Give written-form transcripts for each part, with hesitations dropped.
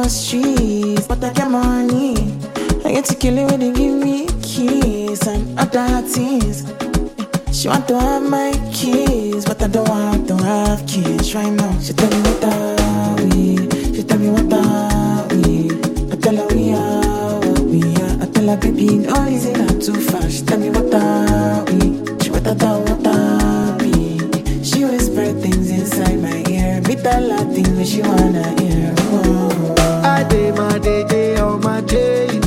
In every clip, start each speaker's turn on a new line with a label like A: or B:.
A: streets, but I get money. I get to kill it when they give me keys and other things. She want to have my kids, but I don't want to have kids right now. She tell me what are we? She tell me what are we? I tell her we are what we are. I tell her baby, no, is it not too fast? She tell me what are we? She what are we? She whisper things inside my ear. Me tell her things that she wanna hear. Oh.
B: I day my day on my days.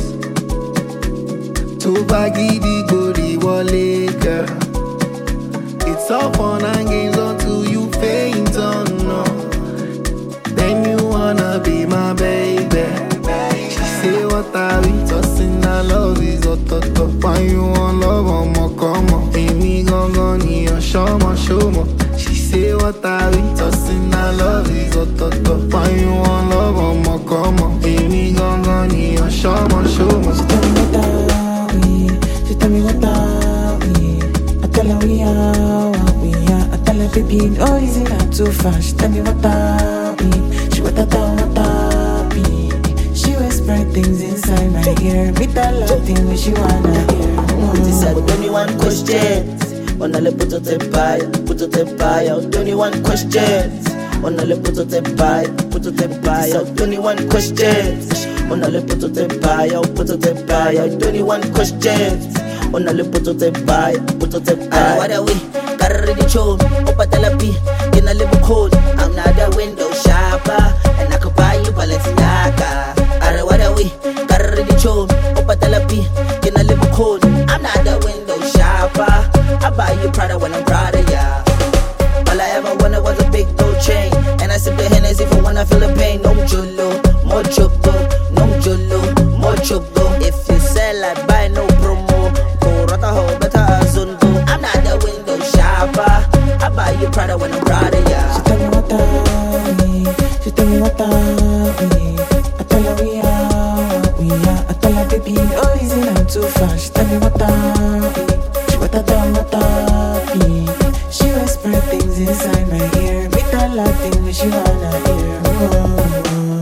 B: To baggy the body wale, girl. It's all fun and games until you faint on no. Then you wanna be my baby. She say what are we tossing? I love is what top. Why you want love on my come on? Baby gon' need a show more. She say what are we tossing? I love is what top. Why you want love on my come on? Baby gon' need a show more.
A: She tell me what are we? She tell me what are we? I tell her we are what we are. I tell her baby, no, is it not too fast? She tell me what are we? She what are we? She whisper things inside my ear. Me tell her things that she wanna hear.
C: This is 21 questions. On alle put it out 21 questions. On alle put it out 21 questions. On alle put it out 21 questions. On alle put it out. What are we? Carry the show, open therapy, in a little cold. I'm not a window shopper, and I could buy you Balenciaga. What are we? Carry the show, open therapy, in a little cold. I'm not a window shopper. I buy you Prada when I'm proud of ya. All I ever wanted was a big gold chain, and I sip the Hennessy for when I feel the pain. No jolo, more choco, no jolo, more choco. If you sell, I buy no promo. Go rata ho, better azundo. I'm not the window shopper. I buy you Prada when I'm proud of ya.
A: She tell me what are we? She tell me what are we? I tell her we are what we are. I tell her baby, no, is it not too fast? She tell me what are we? She what are we? She whisper things inside my ear. Me tell her things that she wanna hear. Oh.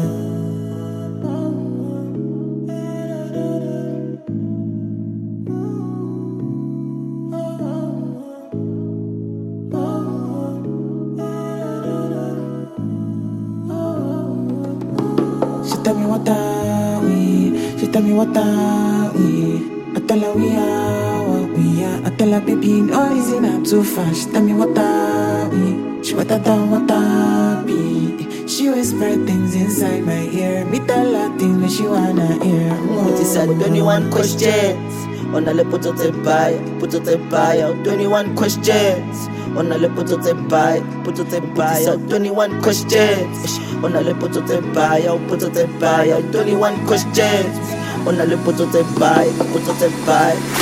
A: She tell me what are we? She tell me what are we? I tell her we are what we are. I tell her baby, no, is it not too fast? She tell me what are we? She what are we? She whisper things inside my ear. Me tell her things that she wanna hear.
C: This is 21 questions. On alle put it out 21 questions. On alle put it out 21 questions. On alle put it out 21 questions. On alle put it out